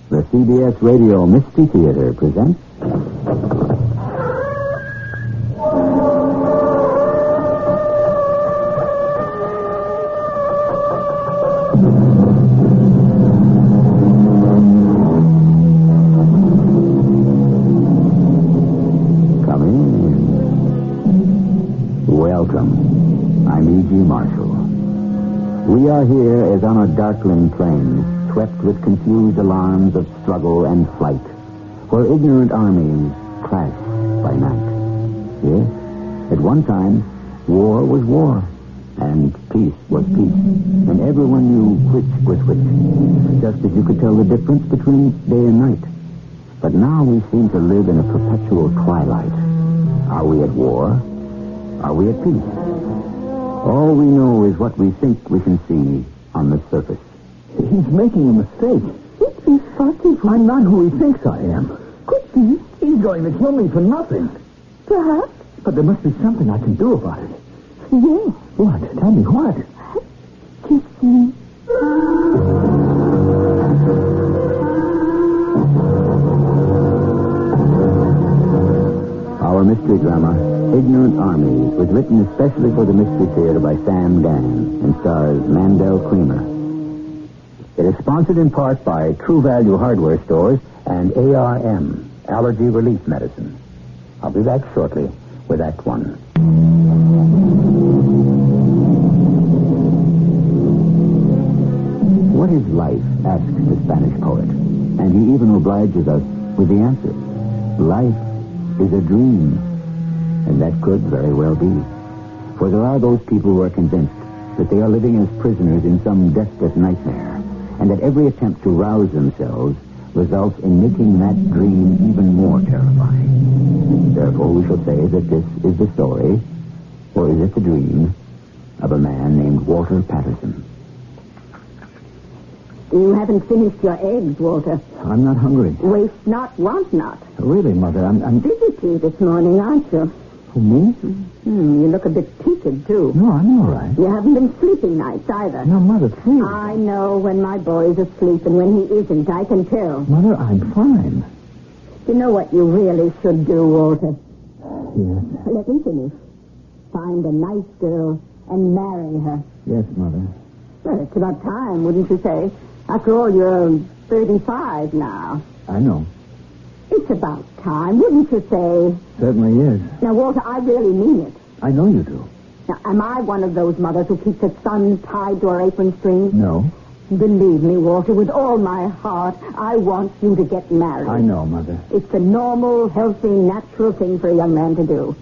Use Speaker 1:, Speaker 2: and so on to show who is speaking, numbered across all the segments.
Speaker 1: The CBS Radio Mystery Theater presents... Come in. Welcome. I'm E.G. Marshall. We are here as on a darkling plain, swept with confused alarms of struggle and flight, where ignorant armies clash by night. Yes, at one time, war was war, and peace was peace, and everyone knew which was which, just as you could tell the difference between day and night. But now we seem to live in a perpetual twilight. Are we at war? Are we at peace? All we know is what we think we can see on the surface.
Speaker 2: He's making a mistake.
Speaker 3: It's impossible.
Speaker 2: I'm not who he thinks I am.
Speaker 3: Could be.
Speaker 2: He's going to kill me for nothing.
Speaker 3: Perhaps.
Speaker 2: But there must be something I can do about it.
Speaker 3: Yes.
Speaker 2: What? Tell me what?
Speaker 3: Kiss me.
Speaker 1: Our mystery drama, Ignorant Armies, was written especially for the Mystery Theater by Sam Dann and stars Mandel Creamer. It is sponsored in part by True Value Hardware Stores and ARM, Allergy Relief Medicine. I'll be back shortly with Act One. What is life? Asks the Spanish poet. And he even obliges us with the answer. Life is a dream. And that could very well be. For there are those people who are convinced that they are living as prisoners in some desperate nightmare, and that every attempt to rouse themselves results in making that dream even more terrifying. Therefore, we shall say that this is the story, or is it the dream, of a man named Walter Patterson.
Speaker 3: You haven't finished your eggs, Walter.
Speaker 2: I'm not hungry.
Speaker 3: Waste not, want not.
Speaker 2: Really, Mother, I'm...
Speaker 3: Busy this morning, aren't you?
Speaker 2: Who, me?
Speaker 3: You look a bit peaked, too.
Speaker 2: No, I'm all right.
Speaker 3: You haven't been sleeping nights, either.
Speaker 2: No, Mother, please.
Speaker 3: I know when my boy's asleep and when he isn't. I can tell.
Speaker 2: Mother, I'm fine.
Speaker 3: You know what you really should do, Walter?
Speaker 2: Yes.
Speaker 3: Let me finish. Find a nice girl and marry her.
Speaker 2: Yes, Mother.
Speaker 3: Well, it's about time, wouldn't you say? After all, you're 35 now.
Speaker 2: I know.
Speaker 3: It's about time, wouldn't you say?
Speaker 2: Certainly is.
Speaker 3: Now, Walter, I really mean it.
Speaker 2: I know you do.
Speaker 3: Now, am I one of those mothers who keeps her son tied to her apron strings?
Speaker 2: No.
Speaker 3: Believe me, Walter, with all my heart, I want you to get married.
Speaker 2: I know, Mother.
Speaker 3: It's a normal, healthy, natural thing for a young man to do.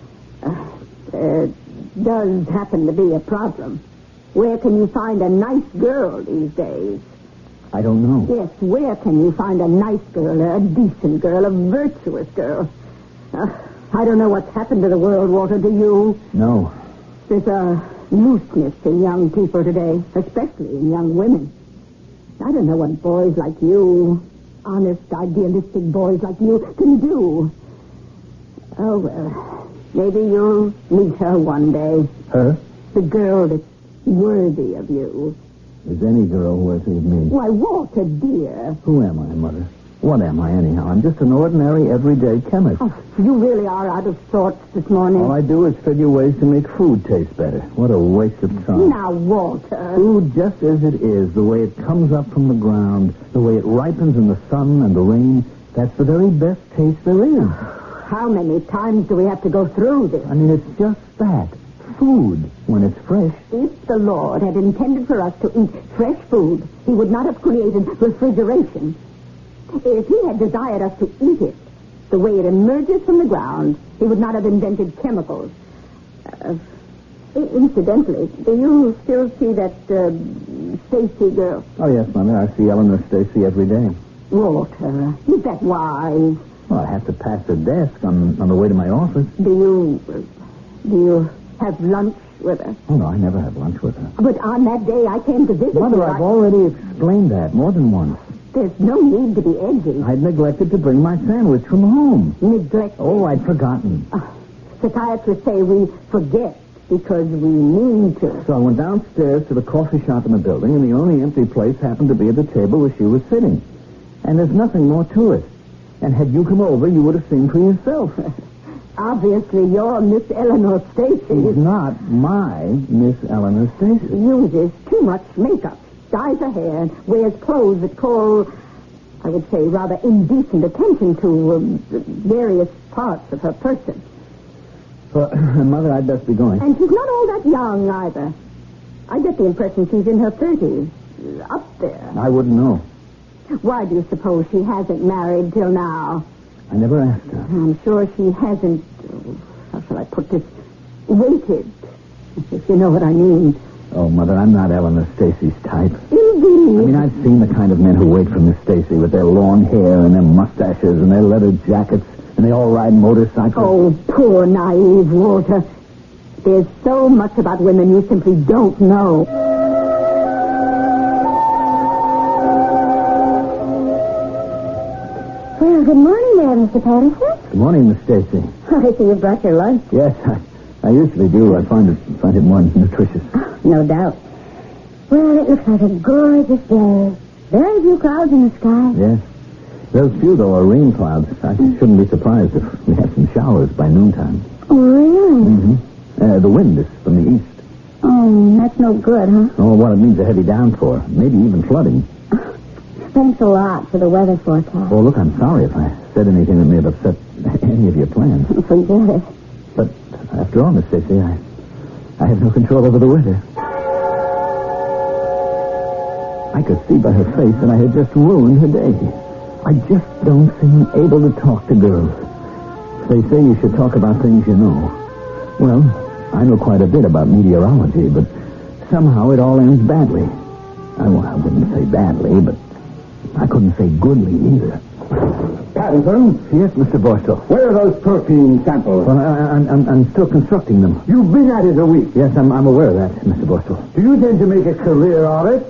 Speaker 3: There does happen to be a problem. Where can you find a nice girl these days?
Speaker 2: I don't know.
Speaker 3: Yes, where can you find a nice girl, a decent girl, a virtuous girl? I don't know what's happened to the world, Walter, do you?
Speaker 2: No.
Speaker 3: There's a looseness in young people today, especially in young women. I don't know what boys like you, honest, idealistic boys like you, can do. Oh, well, maybe you'll meet her one day.
Speaker 2: Her?
Speaker 3: The girl that's worthy of you.
Speaker 2: Is any girl worthy of me?
Speaker 3: Why, Walter, dear.
Speaker 2: Who am I, Mother? What am I, anyhow? I'm just an ordinary, everyday chemist.
Speaker 3: Oh, you really are out of sorts this morning.
Speaker 2: All I do is figure ways to make food taste better. What a waste of time.
Speaker 3: Now, Walter.
Speaker 2: Food just as it is, the way it comes up from the ground, the way it ripens in the sun and the rain, that's the very best taste there is.
Speaker 3: How many times do we have to go through this?
Speaker 2: I mean, it's just that. Food, when it's fresh.
Speaker 3: If the Lord had intended for us to eat fresh food, he would not have created refrigeration. If he had desired us to eat it the way it emerges from the ground, he would not have invented chemicals. Incidentally, do you still see that Stacy girl?
Speaker 2: Oh, yes, Mother. I see Eleanor Stacy every day.
Speaker 3: Walter, is that wise?
Speaker 2: Well, I have to pass her desk on the way to my office.
Speaker 3: Do you have lunch with her?
Speaker 2: Oh, no, I never have lunch with her.
Speaker 3: But on that day I came to visit
Speaker 2: Mother,
Speaker 3: you.
Speaker 2: I've already explained that more than once.
Speaker 3: There's no need to be edgy.
Speaker 2: I'd neglected to bring my sandwich from home.
Speaker 3: Neglect.
Speaker 2: Oh, I'd forgotten.
Speaker 3: Psychiatrists say we forget because we mean to.
Speaker 2: So I went downstairs to the coffee shop in the building, and the only empty place happened to be at the table where she was sitting. And there's nothing more to it. And had you come over, you would have seen for yourself.
Speaker 3: Obviously, you're Miss Eleanor Stacy.
Speaker 2: She's not my Miss Eleanor Stacy.
Speaker 3: Uses too much makeup, dyes her hair, and wears clothes that call, I would say, rather indecent attention to various parts of her person.
Speaker 2: Mother, I'd best be going.
Speaker 3: And she's not all that young, either. I get the impression she's in her 30s. Up there.
Speaker 2: I wouldn't know.
Speaker 3: Why do you suppose she hasn't married till now?
Speaker 2: I never asked her.
Speaker 3: I'm sure she hasn't, how shall I put this, waited, if you know what I mean.
Speaker 2: Oh, Mother, I'm not Eleanor Stacy's type.
Speaker 3: Indeed.
Speaker 2: I mean, I've seen the kind of men who wait for Miss Stacy with their long hair and their mustaches and their leather jackets, and they all ride motorcycles.
Speaker 3: Oh, poor naive Walter. There's so much about women you simply don't know.
Speaker 4: Well, good morning there, Mr. Patterson.
Speaker 2: Good morning, Miss Stacy.
Speaker 4: I see you brought your lunch.
Speaker 2: Yes, I usually do. I find it more nutritious.
Speaker 4: No doubt. Well, it looks like a gorgeous day. Very few clouds in the sky.
Speaker 2: Yes. Those few, though, are rain clouds. I shouldn't be surprised if we have some showers by noontime.
Speaker 4: Oh, really?
Speaker 2: Mm-hmm. The wind is from the east.
Speaker 4: Oh, that's no good, huh?
Speaker 2: Oh, well, it means a heavy downpour. Maybe even flooding.
Speaker 4: Thanks a lot for the weather forecast.
Speaker 2: Oh, look, I'm sorry if I said anything that may have upset any of your plans.
Speaker 4: Forget it.
Speaker 2: But after all, Miss Stacy, I have no control over the weather. I could see by her face that I had just ruined her day. I just don't seem able to talk to girls. They say you should talk about things you know. Well, I know quite a bit about meteorology, but somehow it all ends badly. I wouldn't say badly, but I couldn't say goodly either.
Speaker 5: Patterson?
Speaker 2: Yes, Mr. Borstel.
Speaker 5: Where are those protein samples?
Speaker 2: Well, I'm still constructing them.
Speaker 5: You've been at it a week.
Speaker 2: Yes, I'm aware of that, Mr. Borstel.
Speaker 5: Do you intend to make a career of it?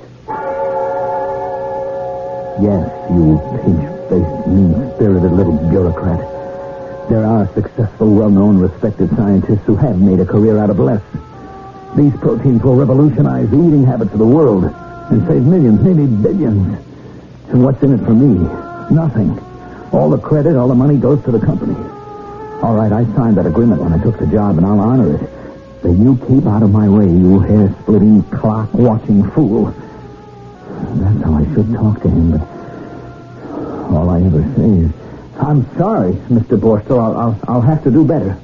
Speaker 2: Yes, you pig-faced, mean-spirited little bureaucrat. There are successful, well-known, respected scientists who have made a career out of less. These proteins will revolutionize the eating habits of the world and save millions, maybe billions. And what's in it for me? Nothing. All the credit, all the money goes to the company. All right, I signed that agreement when I took the job, and I'll honor it. But you keep out of my way, you hair-splitting, clock-watching fool. That's how I should talk to him, but all I ever say is, I'm sorry, Mr. Borstel. I'll have to do better.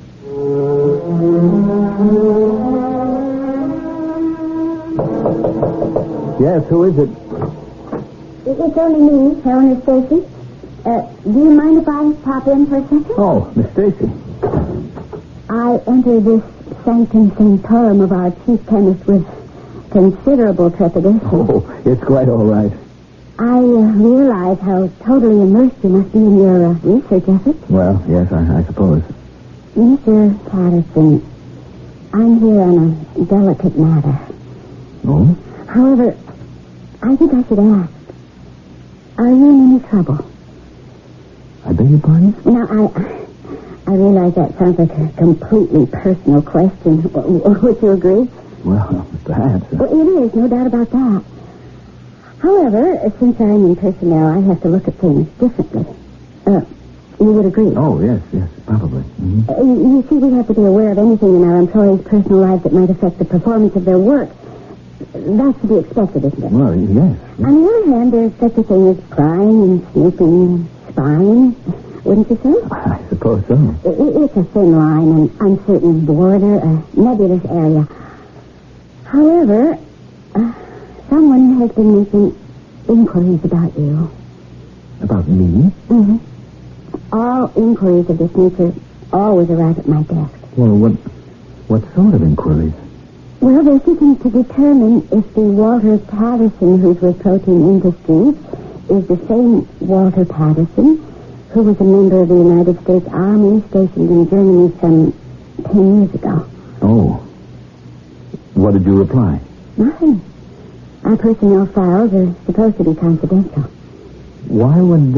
Speaker 2: Yes, who is it?
Speaker 4: It's only me, Eleanor Stacy. Do you mind if I pop in for a second?
Speaker 2: Oh, Miss Stacy.
Speaker 4: I enter this sanctum sanctorum of our chief chemist with considerable trepidation.
Speaker 2: Oh, it's quite all right.
Speaker 4: I realize how totally immersed you must be in your research efforts.
Speaker 2: Well, yes, I suppose.
Speaker 4: Mr. Patterson, I'm here on a delicate matter.
Speaker 2: Oh?
Speaker 4: However, I think I should ask, are you in any trouble?
Speaker 2: I beg your pardon?
Speaker 4: Now, I realize that sounds like a completely personal question. Would you agree?
Speaker 2: Well, perhaps.
Speaker 4: Well, it is, no doubt about that. However, since I'm in personnel, I have to look at things differently. You would agree?
Speaker 2: Oh, yes, probably. Mm-hmm.
Speaker 4: You see, we have to be aware of anything in our employees' personal lives that might affect the performance of their work. That's to be expected, isn't it?
Speaker 2: Well, yes.
Speaker 4: On the other hand, there's such a thing as prying and snooping, spying, wouldn't you say?
Speaker 2: I suppose so.
Speaker 4: It's a thin line, an uncertain border, a nebulous area. However, someone has been making inquiries about you.
Speaker 2: About me?
Speaker 4: Mm-hmm. All inquiries of this nature always arrive at my desk.
Speaker 2: Well, what sort of inquiries?
Speaker 4: Well, they're seeking to determine if the Walter Patterson who's with Protein Industries is the same Walter Patterson who was a member of the United States Army stationed in Germany some 10 years ago.
Speaker 2: Oh. What did you reply?
Speaker 4: Nothing. Our personnel files are supposed to be confidential.
Speaker 2: Why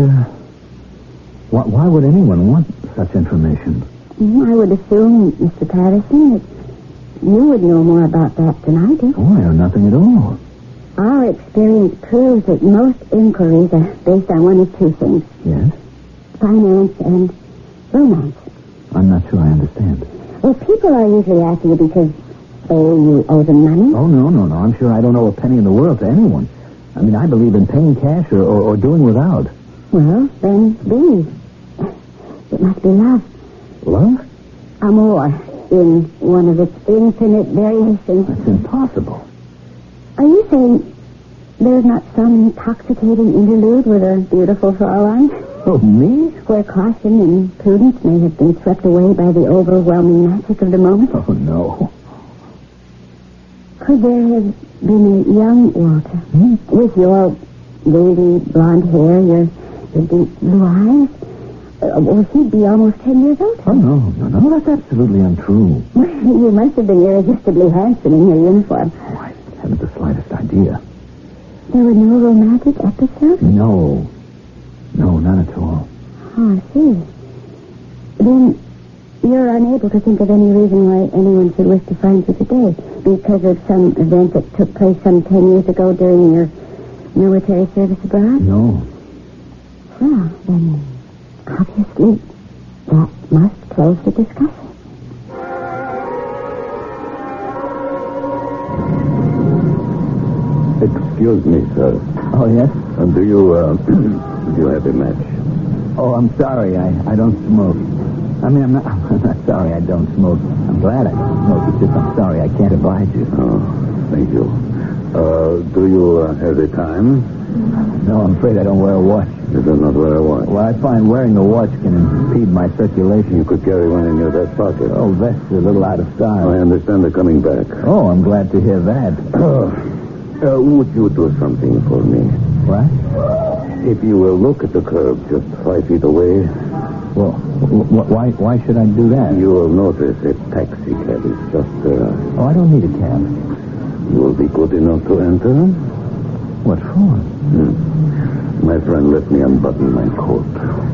Speaker 2: would anyone want such information?
Speaker 4: I would assume, Mr. Patterson, that you would know more about that than I do.
Speaker 2: Oh, I know nothing at all.
Speaker 4: Our experience proves that most inquiries are based on one of two things.
Speaker 2: Yes?
Speaker 4: Finance and romance.
Speaker 2: I'm not sure I understand.
Speaker 4: Well, people are usually after you because, you owe them money.
Speaker 2: Oh, no. I'm sure I don't owe a penny in the world to anyone. I mean, I believe in paying cash or doing without.
Speaker 4: Well, then be. It must be love.
Speaker 2: Love?
Speaker 4: Amor, in one of its infinite variations.
Speaker 2: That's impossible.
Speaker 4: Are you saying there's not some intoxicating interlude with a beautiful Fraulein?
Speaker 2: Oh, me?
Speaker 4: Where caution and prudence may have been swept away by the overwhelming magic of the moment?
Speaker 2: Oh, no.
Speaker 4: Could there have been a young Walter with your wavy blonde hair, your deep blue eyes? Well, he'd be almost 10 years old.
Speaker 2: Oh, no. That's absolutely untrue.
Speaker 4: You must have been irresistibly handsome in your uniform.
Speaker 2: Oh, I haven't the slightest idea.
Speaker 4: There were no romantic episodes?
Speaker 2: No, none at all.
Speaker 4: Oh, I see. Then you're unable to think of any reason why anyone should wish to find you today because of some event that took place some 10 years ago during your military service abroad?
Speaker 2: No.
Speaker 4: Well, then, obviously, that must close the discussion.
Speaker 1: Excuse me, sir.
Speaker 2: Oh, yes?
Speaker 1: Do you have a match?
Speaker 2: Oh, I'm sorry. I don't smoke. I mean, I'm not sorry I don't smoke. I'm glad I don't smoke. It's just I'm sorry I can't oblige you.
Speaker 1: Oh, thank you. Do you have the time?
Speaker 2: No, I'm afraid I don't wear a watch.
Speaker 1: You do not wear a watch.
Speaker 2: Well, I find wearing a watch can impede my circulation.
Speaker 1: You could carry one in your vest pocket.
Speaker 2: Oh, that's a little out of style.
Speaker 1: I understand they're coming back.
Speaker 2: Oh, I'm glad to hear that.
Speaker 1: Would you do something for me?
Speaker 2: What?
Speaker 1: If you will look at the curb just 5 feet away.
Speaker 2: Well, why should I do that?
Speaker 1: You will notice a taxi cab is just there.
Speaker 2: Oh, I don't need a cab.
Speaker 1: You will be good enough to enter?
Speaker 2: What for?
Speaker 1: My friend let me unbutton my coat.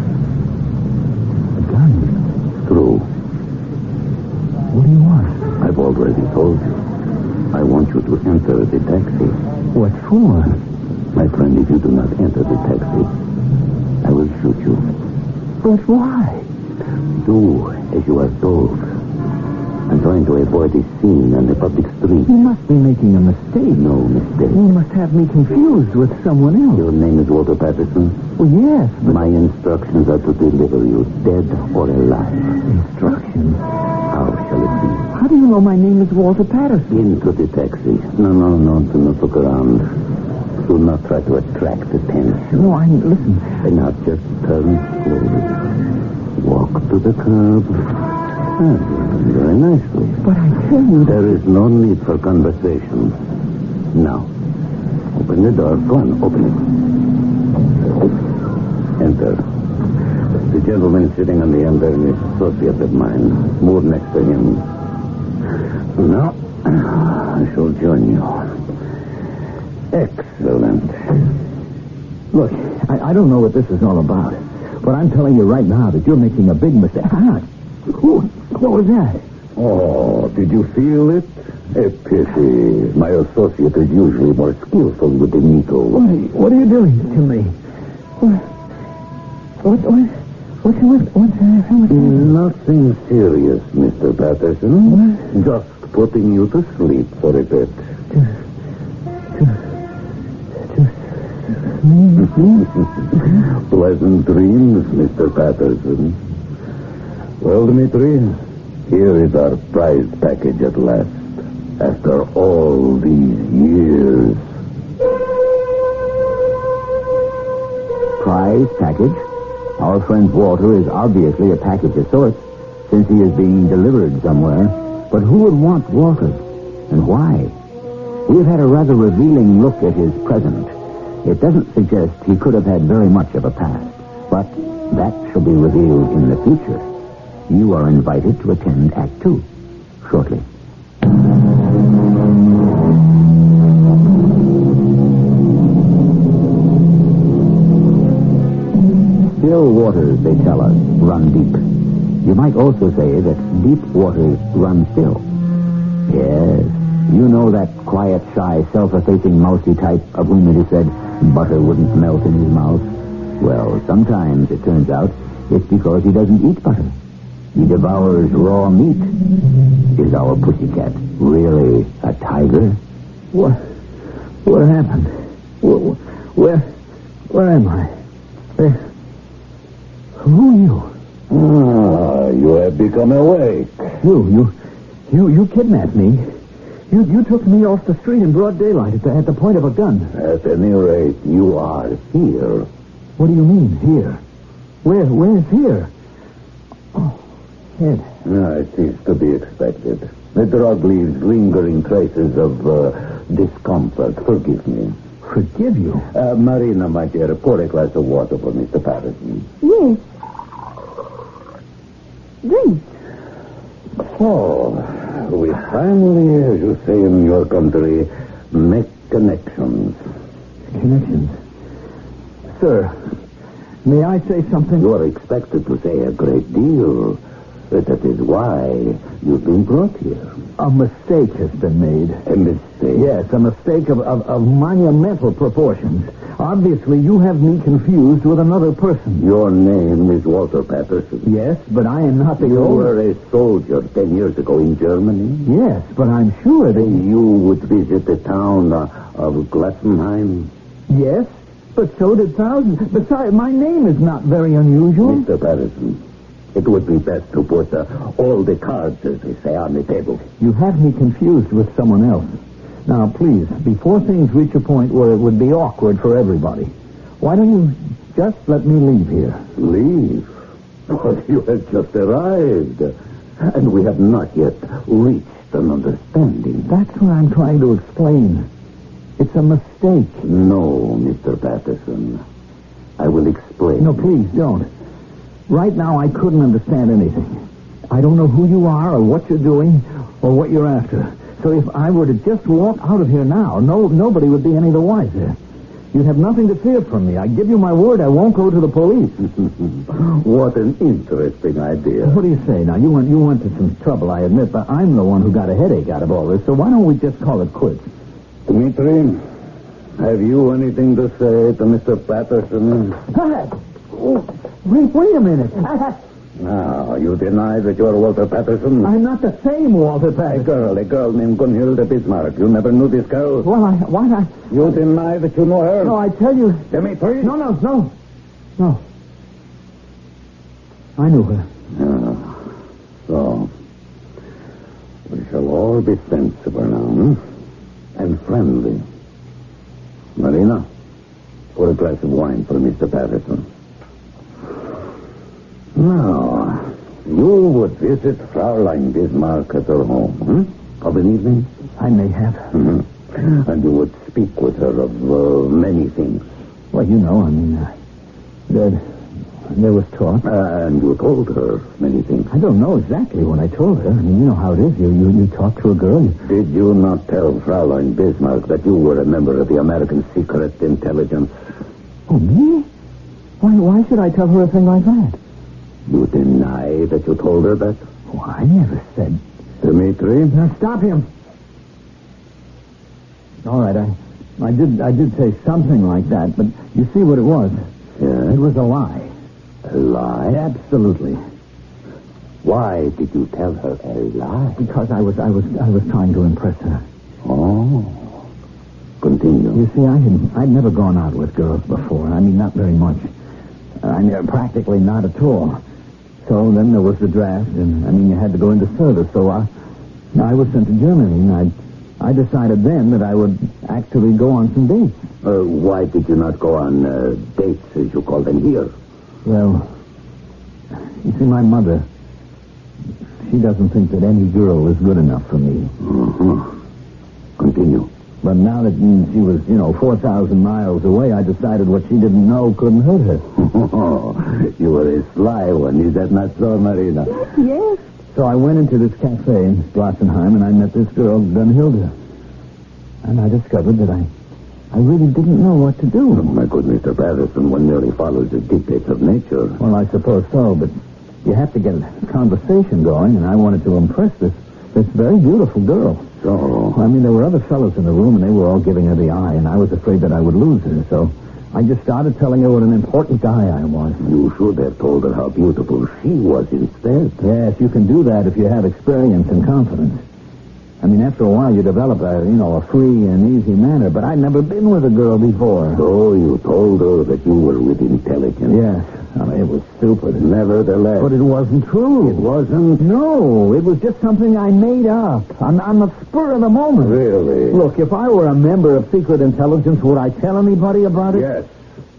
Speaker 2: A gun?
Speaker 1: True.
Speaker 2: What do you want?
Speaker 1: I've already told you. I want you to enter the taxi.
Speaker 2: What for?
Speaker 1: My friend, if you do not enter the taxi, I will shoot you.
Speaker 2: But why?
Speaker 1: Do as you are told. I'm trying to avoid a scene on the public street.
Speaker 2: You must be making a mistake.
Speaker 1: No mistake.
Speaker 2: You must have me confused with someone else.
Speaker 1: Your name is Walter Patterson?
Speaker 2: Well, yes, but...
Speaker 1: My instructions are to deliver you, dead or alive.
Speaker 2: Instructions?
Speaker 1: How shall it be?
Speaker 2: How do you know my name is Walter Patterson?
Speaker 1: Into the taxi. No, do not look around. Do not try to attract attention.
Speaker 2: No, listen.
Speaker 1: And now just turn slowly. Walk to the curb. Very nicely.
Speaker 2: But I tell you...
Speaker 1: There is no need for conversation. Now, open the door. Go on, open it. Enter. The gentleman sitting on the end there is an associate of mine. Move next to him. Now, I shall join you. Excellent.
Speaker 2: Look, I don't know what this is all about, but I'm telling you right now that you're making a big mistake. What was that?
Speaker 1: Oh, did you feel it? A pity. My associate is usually more skillful with the needle.
Speaker 2: What are you doing to me? What's
Speaker 1: Nothing serious, Mr. Patterson. Just putting you to sleep for a bit. Pleasant dreams, Mr. Patterson. Well, Dmitri, here is our prize package at last. After all these years.
Speaker 2: Prize package? Our friend Walter is obviously a package of sorts, since he is being delivered somewhere. But who would want Walter? And why? We've had a rather revealing look at his present. It doesn't suggest he could have had very much of a past, but that shall be revealed in the future. You are invited to attend Act 2 shortly. Still waters, they tell us, run deep. You might also say that deep waters run still. Yes,
Speaker 1: You know that quiet, shy, self-effacing, mousy type of whom it is said butter wouldn't melt in his mouth? Well, sometimes it turns out it's because he doesn't eat butter. He devours raw meat. Is our pussycat really a tiger?
Speaker 2: What happened? Where am I? Who are you?
Speaker 5: You have become awake.
Speaker 2: You kidnapped me. You took me off the street in broad daylight at the point of a gun.
Speaker 5: At any rate, you are here.
Speaker 2: What do you mean, here? Where's here? Oh, head.
Speaker 5: It is to be expected. The drug leaves lingering traces of discomfort. Forgive me.
Speaker 2: Forgive you?
Speaker 5: Marina, my dear, pour a glass of water for Mr. Patterson.
Speaker 3: Yes. Drink.
Speaker 5: So, we finally, as you say in your country, make connections.
Speaker 2: Connections? Sir, may I say something?
Speaker 5: You are expected to say a great deal. That is why you've been brought here.
Speaker 2: A mistake has been made.
Speaker 5: A mistake?
Speaker 2: Yes, a mistake of monumental proportions. Obviously, you have me confused with another person.
Speaker 5: Your name is Walter Patterson.
Speaker 2: Yes, but I am not the
Speaker 5: You
Speaker 2: owner.
Speaker 5: were a soldier 10 years ago in Germany.
Speaker 2: Yes, but I'm sure that...
Speaker 5: You would visit the town of Glassenheim.
Speaker 2: Yes, but so did thousands. Besides, my name is not very unusual.
Speaker 5: Mr. Patterson, it would be best to put all the cards, as they say, on the table.
Speaker 2: You have me confused with someone else. Now, please, before things reach a point where it would be awkward for everybody, why don't you just let me leave here?
Speaker 5: Leave? Oh, you have just arrived. And we have not yet reached an understanding.
Speaker 2: That's what I'm trying to explain. It's a mistake.
Speaker 5: No, Mr. Patterson. I will explain.
Speaker 2: No, please, don't. Right now, I couldn't understand anything. I don't know who you are or what you're doing or what you're after. So if I were to just walk out of here now, nobody would be any the wiser. You'd have nothing to fear from me. I give you my word I won't go to the police.
Speaker 5: What an interesting idea.
Speaker 2: What do you say? Now, you went to some trouble, I admit, but I'm the one who got a headache out of all this, so why don't we just call it quits?
Speaker 5: Dmitri, have you anything to say to Mr. Patterson?
Speaker 2: Wait a minute.
Speaker 5: Now, you deny that you're Walter Patterson?
Speaker 2: I'm not the same Walter Patterson.
Speaker 5: A girl named Gunhilde Bismarck. You never knew this girl?
Speaker 2: Well, why not?
Speaker 5: You deny that you know her?
Speaker 2: No, I tell you.
Speaker 5: Dmitri?
Speaker 2: No. I knew her.
Speaker 5: So, we shall all be sensible now, and friendly. Marina, pour a glass of wine for Mr. Patterson. Now, you would visit Fraulein Bismarck at her home, of an evening?
Speaker 2: I may have.
Speaker 5: Mm-hmm. And you would speak with her of many things.
Speaker 2: Well, you know, I mean, there was talk.
Speaker 5: And you told her many things.
Speaker 2: I don't know exactly what I told her. I mean, you know how it is. You talk to a girl.
Speaker 5: Did you not tell Fraulein Bismarck that you were a member of the American Secret Intelligence?
Speaker 2: Oh, me? Why should I tell her a thing like that?
Speaker 5: You deny that you told her that?
Speaker 2: Oh, I never said.
Speaker 5: Dmitri?
Speaker 2: Now, stop him. All right, I did say something like that, but you see what it was?
Speaker 5: Yeah?
Speaker 2: It was a lie.
Speaker 5: A lie?
Speaker 2: Absolutely.
Speaker 5: Why did you tell her a lie?
Speaker 2: Because I was trying to impress her.
Speaker 5: Oh. Continue.
Speaker 2: You see, I'd never gone out with girls before. I mean, not very much. Practically not at all. So then there was the draft, and you had to go into service. So I was sent to Germany, and I decided then that I would actually go on some dates.
Speaker 5: Why did you not go on dates, as you call them, here?
Speaker 2: Well, you see, my mother, she doesn't think that any girl is good enough for me.
Speaker 5: Continue.
Speaker 2: But now that she was, 4,000 miles away, I decided what she didn't know couldn't hurt her.
Speaker 5: You were a sly one. Is that not so, Marina?
Speaker 3: Yes.
Speaker 2: So I went into this cafe in Glassenheim, and I met this girl, Gunhilde. And I discovered that I really didn't know what to do.
Speaker 5: Oh, my good Mr. Patterson, one merely follows the dictates of nature.
Speaker 2: Well, I suppose so, but you have to get a conversation going, and I wanted to impress this very beautiful girl.
Speaker 5: So?
Speaker 2: I mean, there were other fellows in the room, and they were all giving her the eye, and I was afraid that I would lose her, so I just started telling her what an important guy I was.
Speaker 5: You should have told her how beautiful she was instead.
Speaker 2: Yes, you can do that if you have experience and confidence. I mean, after a while, you develop a free and easy manner, but I'd never been with a girl before.
Speaker 5: So you told her that you were with intelligence.
Speaker 2: Yes. I mean, it was stupid.
Speaker 5: Nevertheless.
Speaker 2: But it wasn't true.
Speaker 5: It wasn't?
Speaker 2: No, it was just something I made up on the spur of the moment.
Speaker 5: Really?
Speaker 2: Look, if I were a member of secret intelligence, would I tell anybody about it?
Speaker 5: Yes.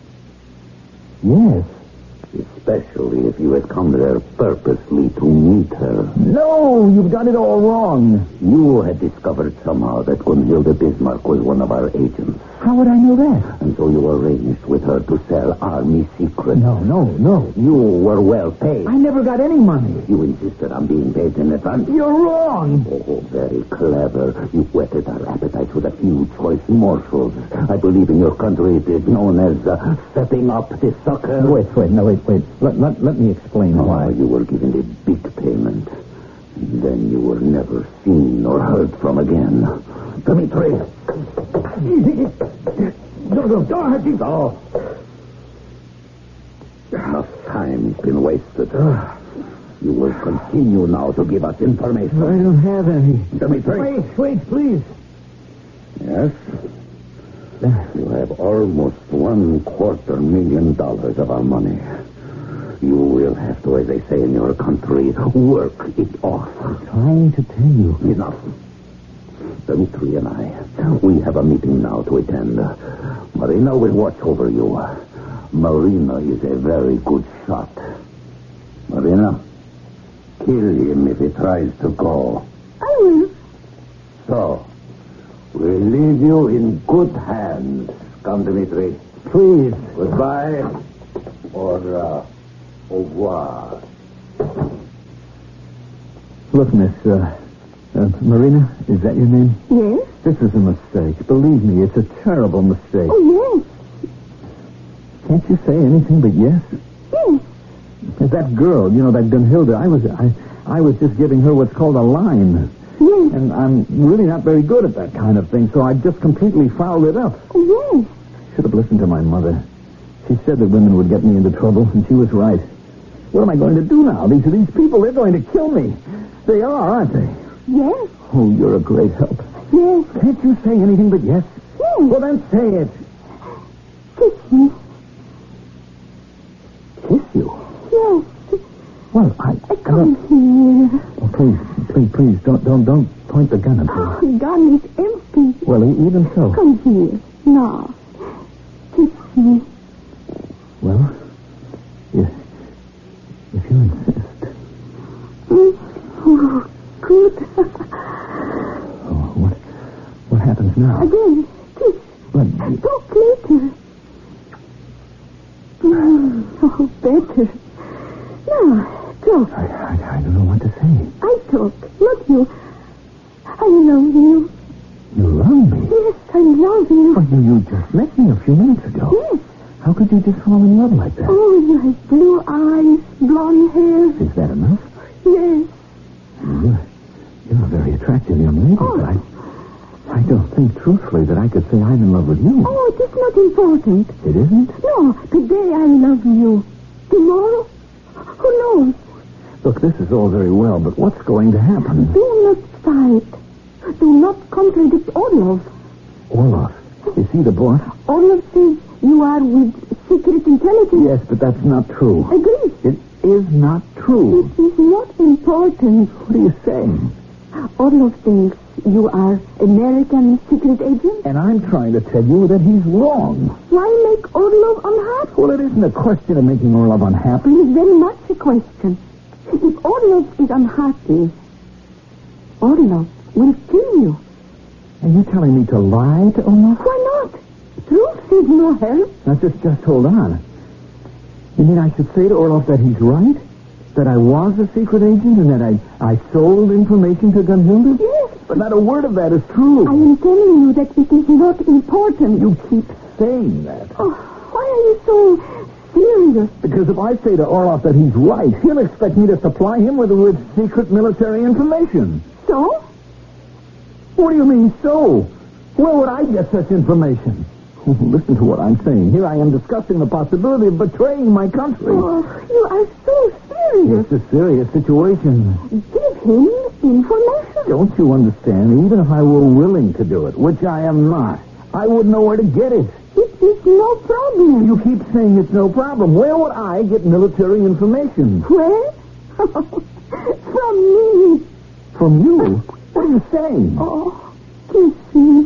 Speaker 2: Yes.
Speaker 5: Especially if you had come there purposely to meet her.
Speaker 2: No, you've got it all wrong.
Speaker 5: You had discovered somehow that Gunhilde Bismarck was one of our agents.
Speaker 2: How would I know that?
Speaker 5: And so you arranged with her to sell army secrets.
Speaker 2: No.
Speaker 5: You were well paid.
Speaker 2: I never got any money.
Speaker 5: You insisted on being paid in advance.
Speaker 2: You're wrong.
Speaker 5: Oh, very clever. You whetted our appetites with a few choice morsels. I believe in your country it is known as setting up the sucker.
Speaker 2: Wait. Let me explain why.
Speaker 5: You were given a big payment. And then you were never seen or heard from again. Dmitri.
Speaker 2: Easy. No, don't hurt you.
Speaker 5: No. Enough time's been wasted. You will continue now to give us information.
Speaker 2: I don't have any.
Speaker 5: Dmitri.
Speaker 2: Wait, please.
Speaker 5: Yes? You have almost $250,000 of our money. You will have to, as they say in your country, work it off.
Speaker 2: I'm trying to tell you.
Speaker 5: Enough. Dmitri and we have a meeting now to attend. Marina will watch over you. Marina is a very good shot. Marina, kill him if he tries to go.
Speaker 3: I will.
Speaker 5: So, we'll leave you in good hands. Come, Dmitri.
Speaker 2: Please.
Speaker 5: Goodbye. Or, au revoir.
Speaker 2: Look, Miss, Marina, is that your name?
Speaker 3: Yes?
Speaker 2: This is a mistake. Believe me, it's a terrible mistake.
Speaker 3: Oh,
Speaker 2: Can't you say anything but yes?
Speaker 3: yes.
Speaker 2: That girl, that Gunhilde, I was just giving her what's called a line.
Speaker 3: Yes.
Speaker 2: And I'm really not very good at that kind of thing, so I just completely fouled it up.
Speaker 3: Oh, yes.
Speaker 2: Should have listened to my mother. She said that women would get me into trouble, and she was right. What am I going to do now? These people, they're going to kill me. They are, aren't they?
Speaker 3: Yes.
Speaker 2: Oh, you're a great help.
Speaker 3: Yes.
Speaker 2: Can't you say anything but yes?
Speaker 3: Yes.
Speaker 2: Well, then say it.
Speaker 3: Kiss me.
Speaker 2: Kiss you?
Speaker 3: Yes.
Speaker 2: Well, I
Speaker 3: Come here.
Speaker 2: Oh, please, don't point the gun at me.
Speaker 3: Oh, the gun is empty.
Speaker 2: Well, even so.
Speaker 3: Come here. Now. Kiss me.
Speaker 2: Well, if you insist.
Speaker 3: Oh, good.
Speaker 2: Oh, what happens now?
Speaker 3: Again. Kiss.
Speaker 2: But,
Speaker 3: Talk later. Oh, better. Now, talk.
Speaker 2: I don't know what to say.
Speaker 3: I talk, not you. I love you.
Speaker 2: You love me?
Speaker 3: Yes, I love you.
Speaker 2: But you just met me a few minutes ago.
Speaker 3: Yes.
Speaker 2: How could you just fall in love like that?
Speaker 3: Oh, you have blue eyes, blonde hair.
Speaker 2: Is that enough?
Speaker 3: Yes.
Speaker 2: You're a very attractive young lady, but I don't think truthfully that I could say I'm in love with you.
Speaker 3: Oh, it is not important.
Speaker 2: It isn't?
Speaker 3: No, today I love you. Tomorrow? Who knows?
Speaker 2: Look, this is all very well, but what's going to happen?
Speaker 3: Do not fight. Do not contradict Orlov.
Speaker 2: Orlov, is he the boss?
Speaker 3: Orlov says you are with secret intelligence.
Speaker 2: Yes, but that's not true.
Speaker 3: Agree.
Speaker 2: It is not true.
Speaker 3: It is not important.
Speaker 2: What are you saying?
Speaker 3: Orlov thinks you are American secret agent.
Speaker 2: And I'm trying to tell you that he's wrong.
Speaker 3: Why make Orlov unhappy?
Speaker 2: Well, it isn't a question of making Orlov unhappy.
Speaker 3: It is very much a question. If Orlov is unhappy, Orlov will kill you.
Speaker 2: Are you telling me to lie to Orlov?
Speaker 3: Why not? Truth is no help.
Speaker 2: Now, just hold on. You mean I should say to Orlov that he's right? That I was a secret agent and that I sold information to Gunhilde?
Speaker 3: Yes.
Speaker 2: But not a word of that is true.
Speaker 3: I am telling you that it is not important.
Speaker 2: You keep saying that.
Speaker 3: Oh, why are you so serious?
Speaker 2: Because if I say to Orlov that he's right, he'll expect me to supply him with secret military information.
Speaker 3: So?
Speaker 2: What do you mean, so? Where would I get such information? Listen to what I'm saying. Here I am discussing the possibility of betraying my country.
Speaker 3: Oh, you are so serious.
Speaker 2: It's a serious situation.
Speaker 3: Give him information.
Speaker 2: Don't you understand? Even if I were willing to do it, which I am not, I wouldn't know where to get it.
Speaker 3: It is no problem.
Speaker 2: You keep saying it's no problem. Where would I get military information?
Speaker 3: Where? From me.
Speaker 2: From you? What are you saying?
Speaker 3: Oh, kiss me.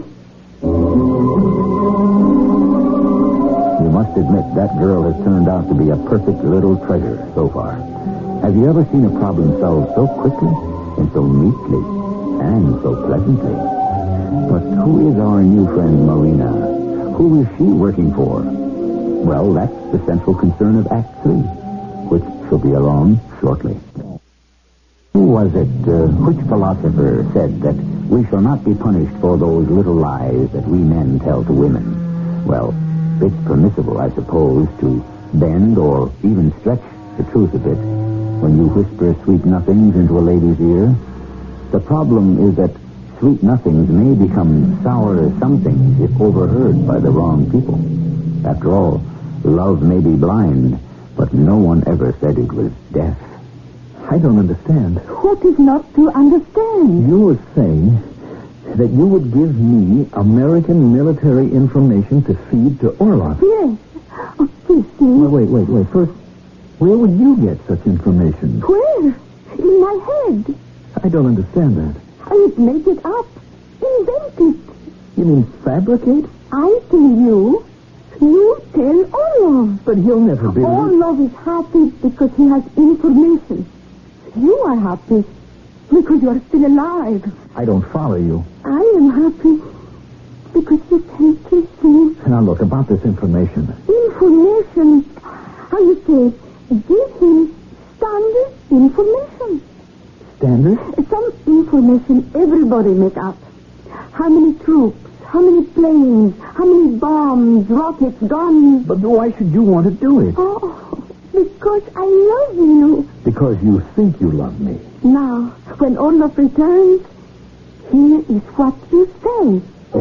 Speaker 1: You must admit that girl has turned out to be a perfect little treasure so far. Have you ever seen a problem solved so quickly and so neatly and so pleasantly? But who is our new friend Marina? Who is she working for? Well, that's the central concern of Act 3, which shall be along shortly. Who was it, which philosopher said that we shall not be punished for those little lies that we men tell to women? Well, it's permissible, I suppose, to bend or even stretch the truth a bit when you whisper sweet nothings into a lady's ear. The problem is that sweet nothings may become sour somethings if overheard by the wrong people. After all, love may be blind, but no one ever said it was deaf.
Speaker 2: I don't understand.
Speaker 3: What is not to understand?
Speaker 2: You were saying that you would give me American military information to feed to Orlov.
Speaker 3: Yes. Oh, kiss me.
Speaker 2: Wait. First, where would you get such information?
Speaker 3: Where? In my head.
Speaker 2: I don't understand that.
Speaker 3: I make it up. Invent it.
Speaker 2: You mean fabricate?
Speaker 3: I tell you. You tell Orlov.
Speaker 2: But he'll never be...
Speaker 3: Orlov is happy because he has information. You are happy because you are still alive.
Speaker 2: I don't follow you.
Speaker 3: I am happy because you can kiss me.
Speaker 2: Now look, about this information.
Speaker 3: Information. How you say, give him standard information.
Speaker 2: Standard?
Speaker 3: Some information everybody make up. How many troops, how many planes, how many bombs, rockets, guns.
Speaker 2: But why should you want to do it?
Speaker 3: Oh, because I love you.
Speaker 2: Because you think you love me.
Speaker 3: Now, when Orlov returns, here is what you say.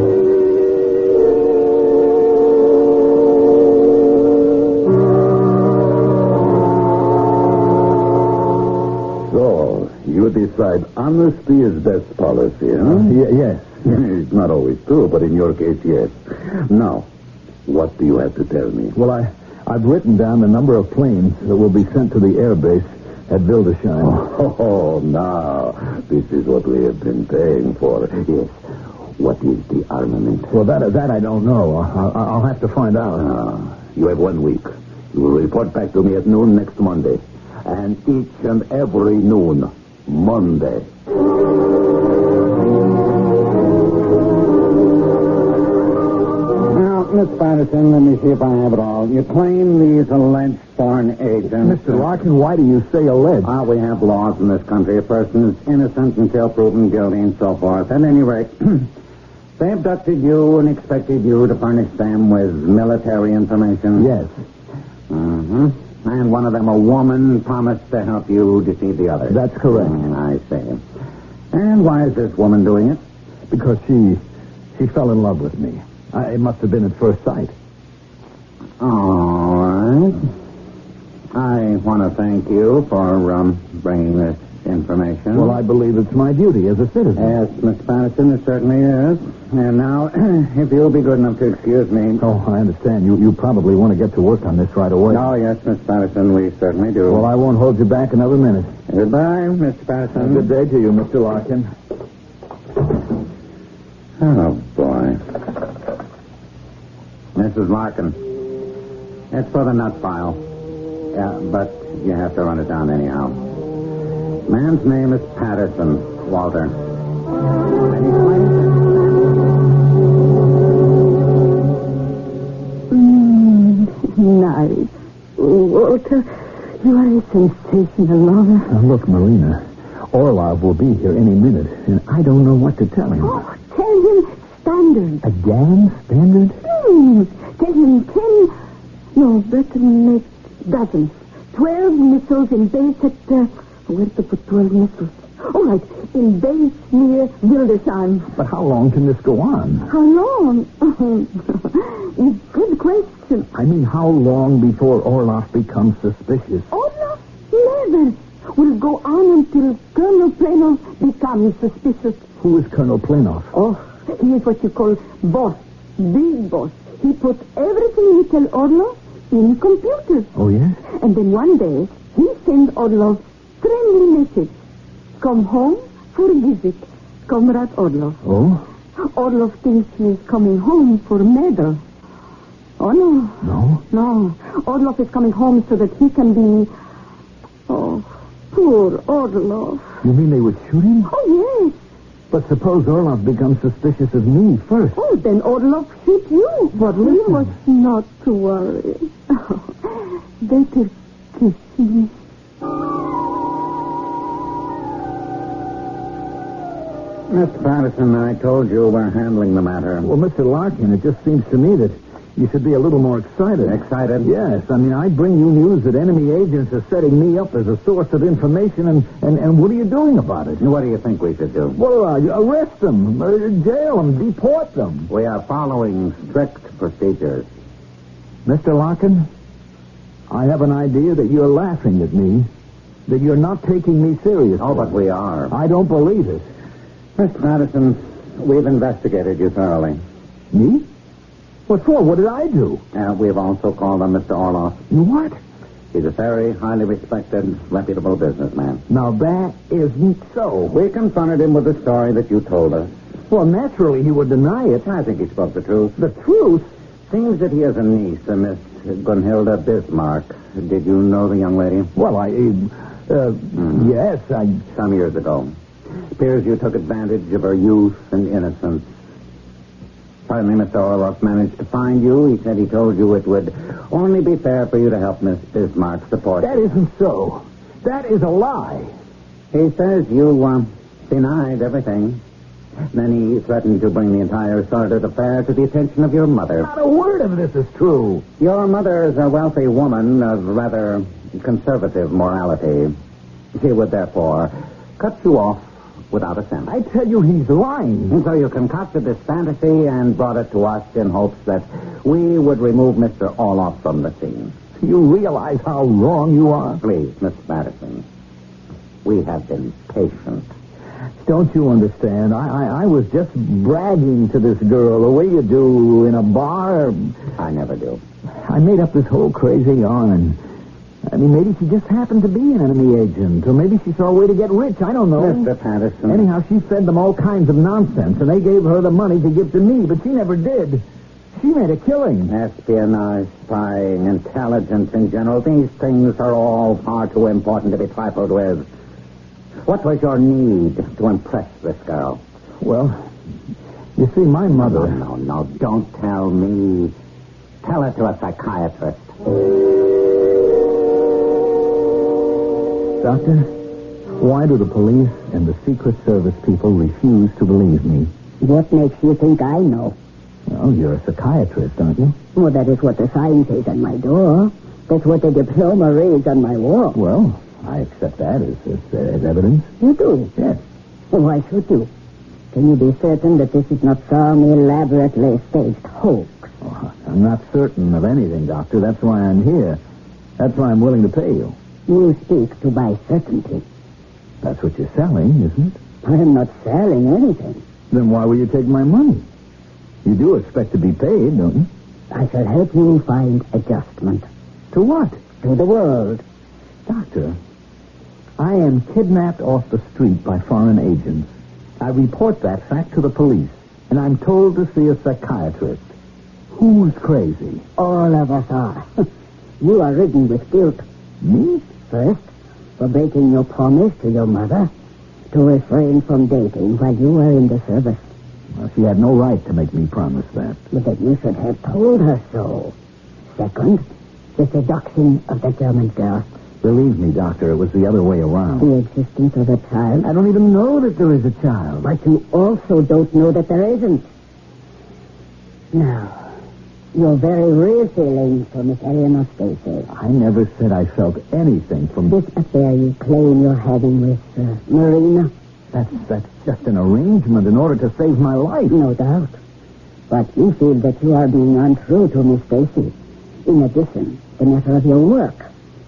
Speaker 5: So, you decide honesty is best policy, huh?
Speaker 2: Yes.
Speaker 5: It's not always true, but in your case, yes. Now, what do you have to tell me?
Speaker 2: Well, I've written down the number of planes that will be sent to the air base at Wildesheim.
Speaker 5: Oh, now, this is what we have been paying for. Yes. What is the armament?
Speaker 2: Well, that I don't know. I'll have to find out.
Speaker 5: You have 1 week. You will report back to me at noon next Monday. And each and every noon, Monday.
Speaker 6: Now, Miss Patterson, let me see if I have it all. You claim these alleged foreign agents.
Speaker 2: Mr. Larkin, why do you say alleged?
Speaker 6: We have laws in this country. A person is innocent until proven guilty and so forth. At any rate, they abducted you and expected you to furnish them with military information?
Speaker 2: Yes.
Speaker 6: Mm-hmm. And one of them, a woman, promised to help you deceive the other.
Speaker 2: That's correct.
Speaker 6: I see. And why is this woman doing it?
Speaker 2: Because she fell in love with me. It must have been at first sight.
Speaker 6: All right. I want to thank you for bringing this information.
Speaker 2: Well, I believe it's my duty as a citizen.
Speaker 6: Yes, Miss Patterson, it certainly is. And now, if you'll be good enough to excuse me.
Speaker 2: Oh, I understand. You probably want to get to work on this right away.
Speaker 6: Oh, yes, Miss Patterson, we certainly do.
Speaker 2: Well, I won't hold you back another minute.
Speaker 6: Goodbye, Mr. Patterson.
Speaker 2: Good day to you, Mr. Larkin.
Speaker 6: Oh, boy. Mrs. Larkin, it's for the nut file. Yeah, but you have to run it down anyhow. Man's name is Patterson, Walter.
Speaker 3: Nice. Walter, you are a sensational lover.
Speaker 2: Now, look, Marina, Orlov will be here any minute, and I don't know what to tell him.
Speaker 3: Oh, tell him standard.
Speaker 2: Again? Standard?
Speaker 3: Tell him 10... No, better make dozens. 12 missiles in base at... Where to put 12 missiles? All right, in base near Wildesheim.
Speaker 2: But how long can this go on?
Speaker 3: How long? Good question.
Speaker 2: I mean, how long before Orloff becomes suspicious?
Speaker 3: Orloff never will go on until Colonel Planoff becomes suspicious.
Speaker 2: Who is Colonel Planoff?
Speaker 3: Oh, he is what you call boss, big boss. He puts everything he tells Orloff in computers.
Speaker 2: Oh, yes?
Speaker 3: And then one day, he sends Orloff friendly message. Come home for a visit, Comrade Orloff.
Speaker 2: Oh?
Speaker 3: Orloff thinks he's coming home for a medal. Oh, no.
Speaker 2: No?
Speaker 3: No. Orloff is coming home so that he can be... Oh, poor Orloff.
Speaker 2: You mean they would shoot him?
Speaker 3: Oh, yes.
Speaker 2: But suppose Orloff becomes suspicious of me first.
Speaker 3: Oh, then Orloff shoot you.
Speaker 2: But
Speaker 3: You
Speaker 2: listen.
Speaker 3: must not to worry. Oh, better kiss me.
Speaker 6: Mr. Patterson, I told you we're handling the matter.
Speaker 2: Well, Mr. Larkin, it just seems to me that you should be a little more excited.
Speaker 6: Excited?
Speaker 2: Yes. I mean, I bring you news that enemy agents are setting me up as a source of information, and what are you doing about it?
Speaker 6: What do you think we should do?
Speaker 2: Well, arrest them, jail them, deport them.
Speaker 6: We are following strict procedures.
Speaker 2: Mr. Larkin, I have an idea that you're laughing at me, that you're not taking me seriously.
Speaker 6: Oh, but we are.
Speaker 2: I don't believe it.
Speaker 6: Mr. Patterson, we've investigated you thoroughly.
Speaker 2: Me? What for? What did I do?
Speaker 6: We've also called on Mr. Orloff.
Speaker 2: What?
Speaker 6: He's a very highly respected, reputable businessman.
Speaker 2: Now, that isn't so.
Speaker 6: We confronted him with the story that you told us.
Speaker 2: Well, naturally, he would deny it.
Speaker 6: I think he spoke the truth.
Speaker 2: The truth?
Speaker 6: Seems that he has a niece, Miss Gunhilda Bismarck. Did you know the young lady?
Speaker 2: Well, yes,
Speaker 6: Some years ago. Appears you took advantage of her youth and innocence. Finally, Mr. Orloff managed to find you. He said he told you it would only be fair for you to help Miss Bismarck support
Speaker 2: That
Speaker 6: you.
Speaker 2: isn't so. That is a lie.
Speaker 6: He says you denied everything. Then he threatened to bring the entire sordid affair to the attention of your mother.
Speaker 2: Not a word of this is true.
Speaker 6: Your mother is a wealthy woman of rather conservative morality. She would therefore cut you off without a cent.
Speaker 2: I tell you, he's lying.
Speaker 6: And so you concocted this fantasy and brought it to us in hopes that we would remove Mr. Orloff from the scene.
Speaker 2: You realize how wrong you are?
Speaker 6: Please, Miss Patterson, we have been patient.
Speaker 2: Don't you understand? I was just bragging to this girl the way you do in a bar.
Speaker 6: I never do.
Speaker 2: I made up this whole crazy yarn. I mean, maybe she just happened to be an enemy agent, or maybe she saw a way to get rich. I don't know.
Speaker 6: Mr. Patterson.
Speaker 2: Anyhow, she fed them all kinds of nonsense, and they gave her the money to give to me, but she never did. She made a killing.
Speaker 6: Espionage, spying, intelligence in general, these things are all far too important to be trifled with. What was your need to impress this girl?
Speaker 2: Well, you see, my mother...
Speaker 6: No, don't tell me. Tell it to a psychiatrist.
Speaker 2: Doctor, why do the police and the Secret Service people refuse to believe me?
Speaker 4: What makes you think I know?
Speaker 2: Well, you're a psychiatrist, aren't you?
Speaker 4: Well, that is what the sign says on my door. That's what the diploma reads on my wall.
Speaker 2: Well, I accept that as evidence.
Speaker 4: You do?
Speaker 2: Yes.
Speaker 4: Well, why should you? Can you be certain that this is not some elaborately staged hoax?
Speaker 2: Oh, I'm not certain of anything, Doctor. That's why I'm here. That's why I'm willing to pay you.
Speaker 4: You speak to my certainty.
Speaker 2: That's what you're selling, isn't it?
Speaker 4: I am not selling anything.
Speaker 2: Then why will you take my money? You do expect to be paid, don't you?
Speaker 4: I shall help you find adjustment.
Speaker 2: To what?
Speaker 4: To the world.
Speaker 2: Doctor, I am kidnapped off the street by foreign agents. I report that fact to the police, and I'm told to see a psychiatrist. Who's crazy?
Speaker 4: All of us are. You are ridden with guilt.
Speaker 2: Me?
Speaker 4: First, for breaking your promise to your mother to refrain from dating while you were in the service.
Speaker 2: Well, she had no right to make me promise that.
Speaker 4: But that you should have told her so. Second, the seduction of the German girl.
Speaker 2: Believe me, Doctor, it was the other way around.
Speaker 4: The existence of a child.
Speaker 2: I don't even know that there is a child.
Speaker 4: But you also don't know that there isn't. Now, your very real feelings for Miss Eleanor Stacy.
Speaker 2: I never said I felt anything from
Speaker 4: This affair you claim you're having with Marina?
Speaker 2: That's just an arrangement in order to save my life.
Speaker 4: No doubt. But you feel that you are being untrue to Miss Stacy. In addition, the matter of your work.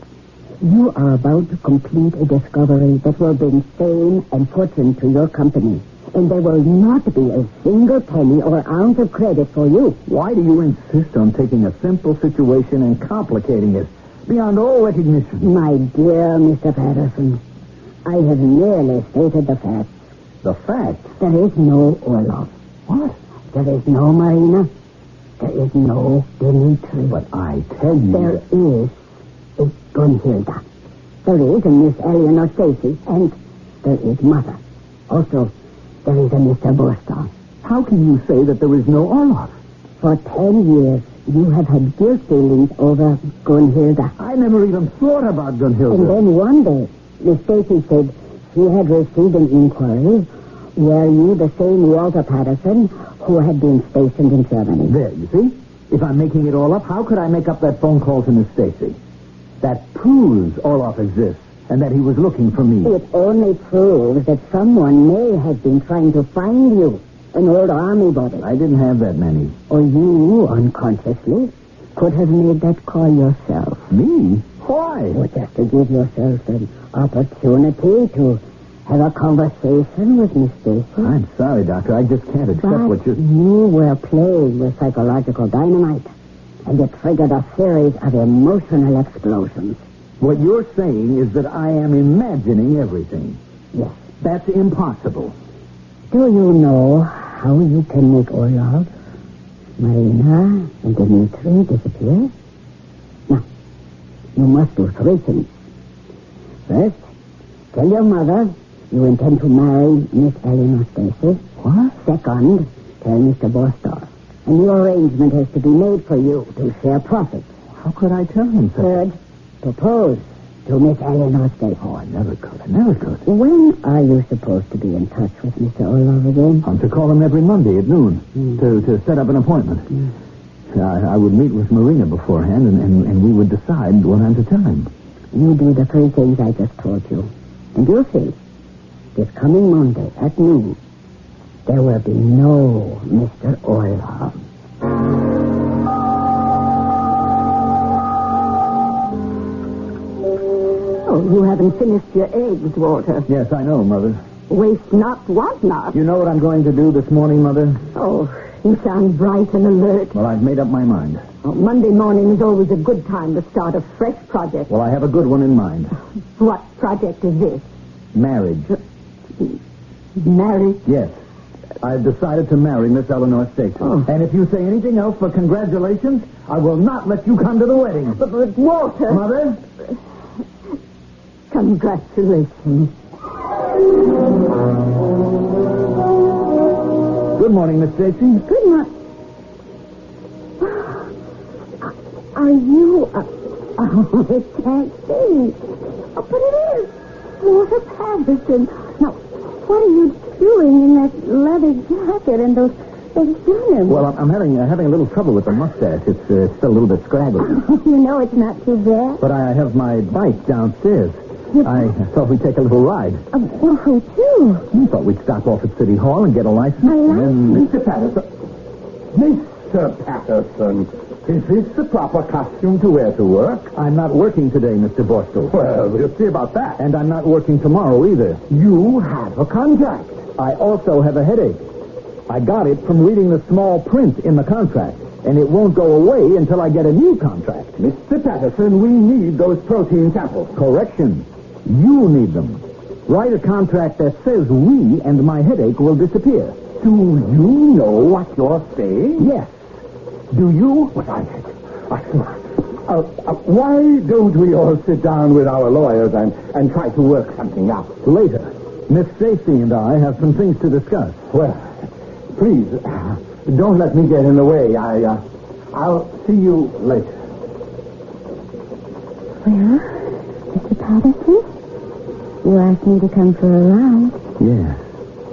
Speaker 4: You are about to complete a discovery that will bring fame and fortune to your company. And there will not be a single penny or ounce of credit for you.
Speaker 2: Why do you insist on taking a simple situation and complicating it beyond all recognition?
Speaker 4: My dear Mr. Patterson, I have merely stated the facts.
Speaker 2: The fact?
Speaker 4: There is no Orlov.
Speaker 2: What?
Speaker 4: There is no Marina. There is no Dimitri.
Speaker 2: But I tell you...
Speaker 4: There is a Gunhilda. There is a Miss Eleanor Stacy, and there is Mother. Also, there is a Mr. Borstal.
Speaker 2: How can you say that there is no Orlov?
Speaker 4: For 10 years, you have had guilt feelings over Gunhilda.
Speaker 2: I never even thought about Gunhilda.
Speaker 4: And then one day, Miss Stacy said she had received an inquiry. Were you the same Walter Patterson who had been stationed in Germany?
Speaker 2: There, you see? If I'm making it all up, how could I make up that phone call to Miss Stacy? That proves Orlov exists and that he was looking for me.
Speaker 4: It only proves that someone may have been trying to find you, an old army body.
Speaker 2: I didn't have that many.
Speaker 4: Or you, unconsciously, could have made that call yourself.
Speaker 2: Me? Why?
Speaker 4: Or just to give yourself an opportunity to have a conversation with Miss Stacy.
Speaker 2: I'm sorry, Doctor. I just can't accept what you're...
Speaker 4: You were playing with psychological dynamite, and it triggered a series of emotional explosions.
Speaker 2: What you're saying is that I am imagining everything.
Speaker 4: Yes.
Speaker 2: That's impossible.
Speaker 4: Do you know how you can make Orlov, Marina, and Dimitri disappear? Now, you must do 3 things. First, tell your mother you intend to marry Miss Eleanor Stacy.
Speaker 2: What?
Speaker 4: Second, tell Mr. Borstar. A new arrangement has to be made for you to share profits.
Speaker 2: How could I tell him so?
Speaker 4: Third, propose to Miss Eleanor Stacy.
Speaker 2: Oh, I never could.
Speaker 4: When are you supposed to be in touch with Mr. Orlov again?
Speaker 2: I'm to call him every Monday at noon to set up an appointment. I would meet with Marina beforehand, and we would decide what I'm to tell him.
Speaker 4: You do the 3 things I just told you, and you'll see. This coming Monday at noon, there will be no Mr. Orlov.
Speaker 3: Oh, you haven't finished your eggs, Walter.
Speaker 2: Yes, I know, Mother.
Speaker 3: Waste not, want not.
Speaker 2: You know what I'm going to do this morning, Mother?
Speaker 3: Oh, you sound bright and alert.
Speaker 2: Well, I've made up my mind.
Speaker 3: Oh, Monday morning is always a good time to start a fresh project.
Speaker 2: Well, I have a good one in mind.
Speaker 3: What project is this?
Speaker 2: Marriage.
Speaker 3: Marriage?
Speaker 2: Yes. I've decided to marry Miss Eleanor Stacy.
Speaker 3: Oh.
Speaker 2: And if you say anything else but congratulations, I will not let you come to the wedding.
Speaker 3: But Walter...
Speaker 2: Mother?
Speaker 3: Congratulations.
Speaker 2: Good morning, Miss Stacy.
Speaker 3: Good morning. Are you... Oh, it can't be. Oh, but it is. Walter Patterson. Now, what are you doing in that leather jacket and those denim?
Speaker 2: Well, I'm having a little trouble with the mustache. It's still a little bit scraggly.
Speaker 3: You know it's not too bad.
Speaker 2: But I have my bike downstairs. I thought we'd take a little ride.
Speaker 3: Well, who too?
Speaker 2: I thought we'd stop off at City Hall and get a license.
Speaker 3: A license?
Speaker 2: Mr. Patterson.
Speaker 5: Mr. Patterson, is this the proper costume to wear to work?
Speaker 2: I'm not working today, Mr. Borstal.
Speaker 5: Well, we'll see about that.
Speaker 2: And I'm not working tomorrow either.
Speaker 5: You have a contract.
Speaker 2: I also have a headache. I got it from reading the small print in the contract, and it won't go away until I get a new contract.
Speaker 5: Mr. Patterson, we need those protein samples.
Speaker 2: Correction. You need them. Write a contract that says we and my headache will disappear.
Speaker 5: Do you know what you're saying?
Speaker 2: Yes. Do you?
Speaker 5: Why don't we all sit down with our lawyers and try to work something out?
Speaker 2: Later. Miss Stacy and I have some things to discuss.
Speaker 5: Well, please, don't let me get in the way. I'll see you later.
Speaker 4: Well, Mr. Patterson, you asked me to come for a ride.
Speaker 2: Yes.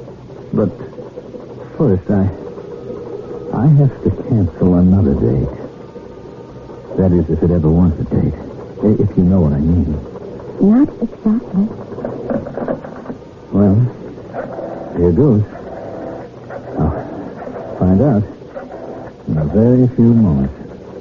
Speaker 2: But first, I have to cancel another date. That is, if it ever was a date. If you know what I mean.
Speaker 4: Not exactly.
Speaker 2: Well, here goes. I'll find out in a very few moments.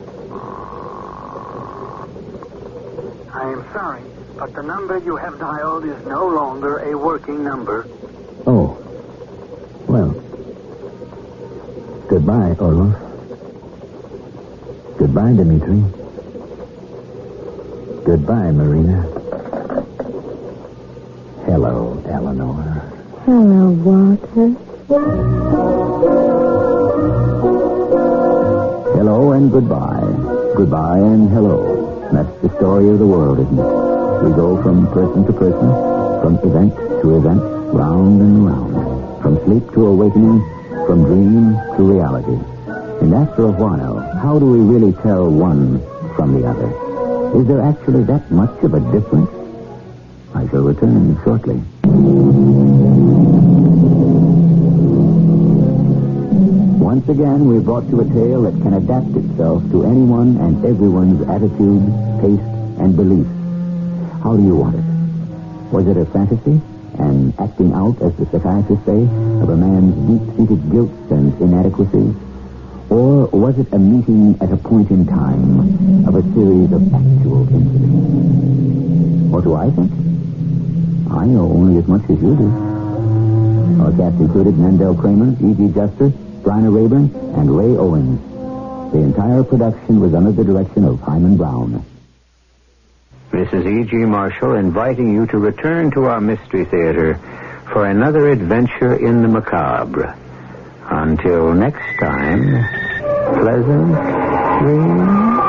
Speaker 7: I am sorry, but the number you have dialed is no longer a working number.
Speaker 2: Oh. Well. Goodbye, Orlov. Goodbye, Dmitri. Goodbye, Marina. Hello, Eleanor.
Speaker 4: Hello, Walter.
Speaker 1: Hello and goodbye. Goodbye and hello. That's the story of the world, isn't it? We go from person to person, from event to event, round and round. From sleep to awakening, from dream to reality. And after a while, how do we really tell one from the other? Is there actually that much of a difference? I shall return shortly. Once again, we've brought you a tale that can adapt itself to anyone and everyone's attitude, taste, and beliefs. How do you want it? Was it a fantasy, an acting out, as the psychiatrists say, of a man's deep-seated guilt and inadequacies? Or was it a meeting at a point in time of a series of actual incidents? What do I think? I know only as much as you do. Our cast included Mendel Kramer, E.G. Juster, Bryna Rayburn, and Ray Owens. The entire production was under the direction of Hyman Brown.
Speaker 6: This is E.G. Marshall inviting you to return to our Mystery Theater for another adventure in the macabre. Until next time, pleasant dreams.